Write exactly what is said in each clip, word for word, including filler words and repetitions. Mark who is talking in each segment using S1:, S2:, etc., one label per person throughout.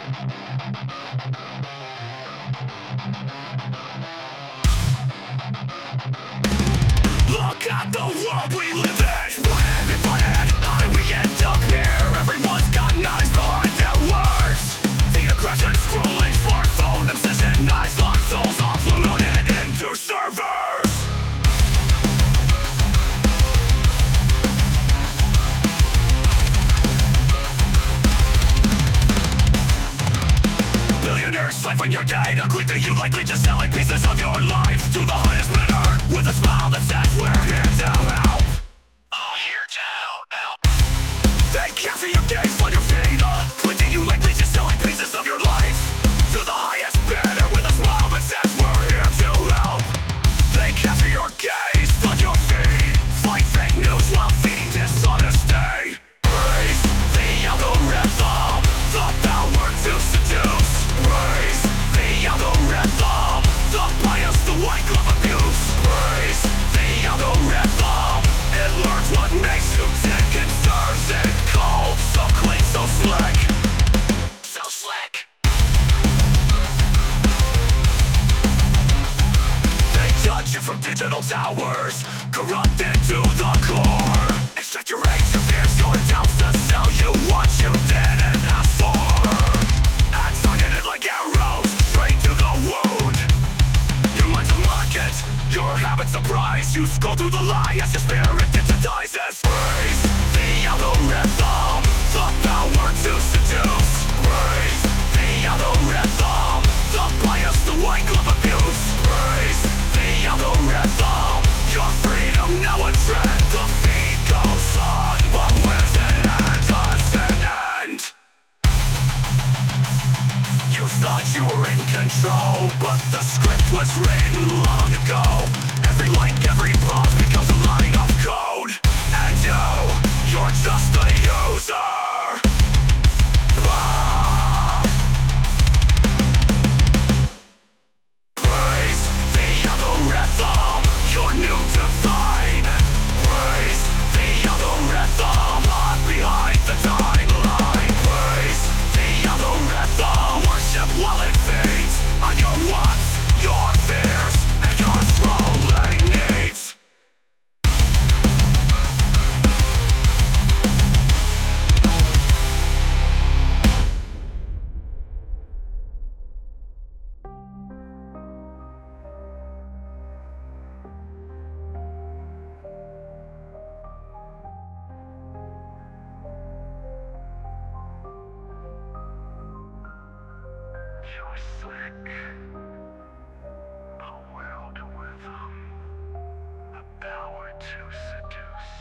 S1: Look at the world we live in. Plan and plan, how do we end up here? Everyone's got knives behind their words. The aggression, scrolling, smartphone obsession, knives lock souls offloaded into servers. Billionaires siphoning your data quickly, you likely just selling pieces of your life to the highest bidder with a smile that says we're here to help. Oh, here to help. They capture your gaze on your data quickly, you likely just selling pieces of your life to the highest bidder with a smile that says we're here to help. They capture your gaze on your feed, fight fake news while feeding dishonesty. Praise the algorithm, the power to seduce. Praise the algorithm, the bias, the white glove abuse. Praise the algorithm, it learns what makes you tick and serves it cold. So clean, so slick, so slick. They judge you from digital towers, corrupted to the core. Extract your rage, your fears, your doubts to sell you what you didn't ask for. Ads targeted like arrows, straight to the wound. Your mind's a market, your habits a price. You scroll through the lie as your spirit digitizes. Praise the algorithm, the power to seduce. Praise the algorithm, the bias, the white glove abuse. Praise the algorithm, your freedom now a trend. The feed goes on, but where's it end? Does it end? You thought you were in control, but the script was written long ago. Every like, every pause becomes a line of code. And you, you're just a user. Ah. Praise the algorithm, you're new to fine. Praise the algorithm, hide behind the timeline. Praise the algorithm, worship while it feeds on your wants, your fears, and your scrolling needs. You're slick, a world rhythm, a power to seduce.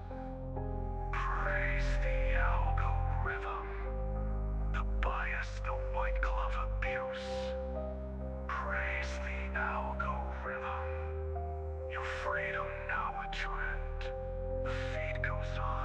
S1: Praise the algorithm, the bias, the white glove abuse. Praise the algorithm, your freedom now a trend. The feed goes on.